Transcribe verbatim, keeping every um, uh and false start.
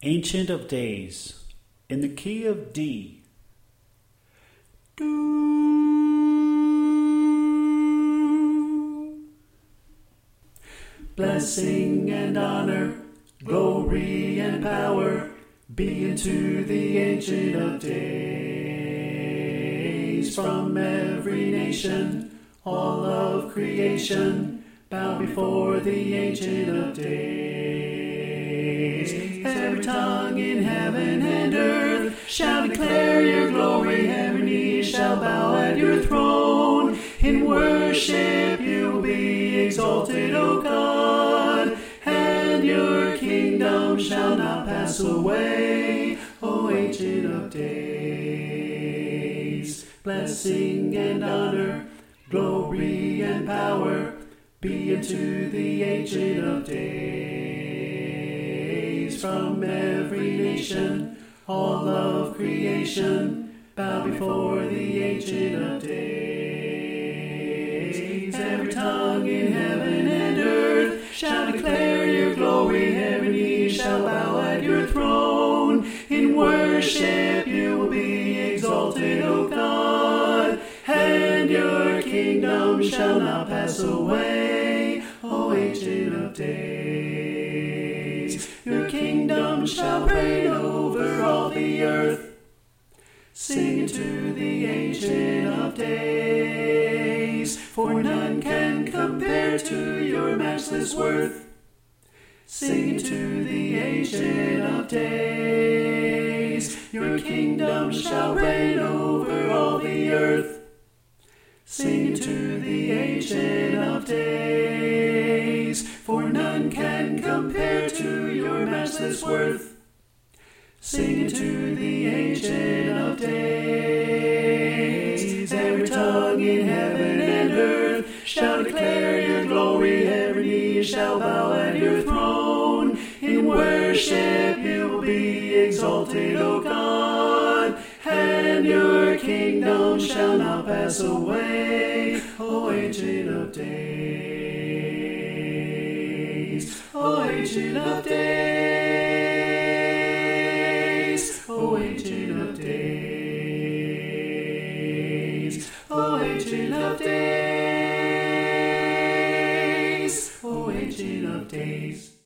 Ancient of Days, in the key of D. Do. Blessing and honor, glory and power be unto the Ancient of Days. From every nation, all of creation, bow before the Ancient of Days. Every tongue in heaven and earth shall declare your glory. Every knee shall bow at your throne. In worship you will be exalted, O God, and your kingdom shall not pass away, O Ancient of Days. Blessing and honor, glory and power be unto the Ancient of Days. From every nation, all of creation, bow before the Ancient of Days. Every tongue in heaven and earth shall declare your glory. Every knee shall bow at your throne. In worship you will be exalted, O God, and your kingdom shall not pass away, O Ancient of Days. Your kingdom shall reign over all the earth. Sing to the Ancient of Days, for none can compare to your matchless worth. Sing to the Ancient of Days, your kingdom shall reign over all the earth. Sing to the Ancient of Days, for none can compare to your matchless worth. Sing to the Ancient of Days. Every tongue in heaven and earth shall declare your glory. Every knee shall bow at your throne. In worship you will be exalted, O God, and your kingdom shall not pass away, O Ancient of Days. O Ancient of Days. O Ancient of Days. O Ancient of Days. O Ancient of Days.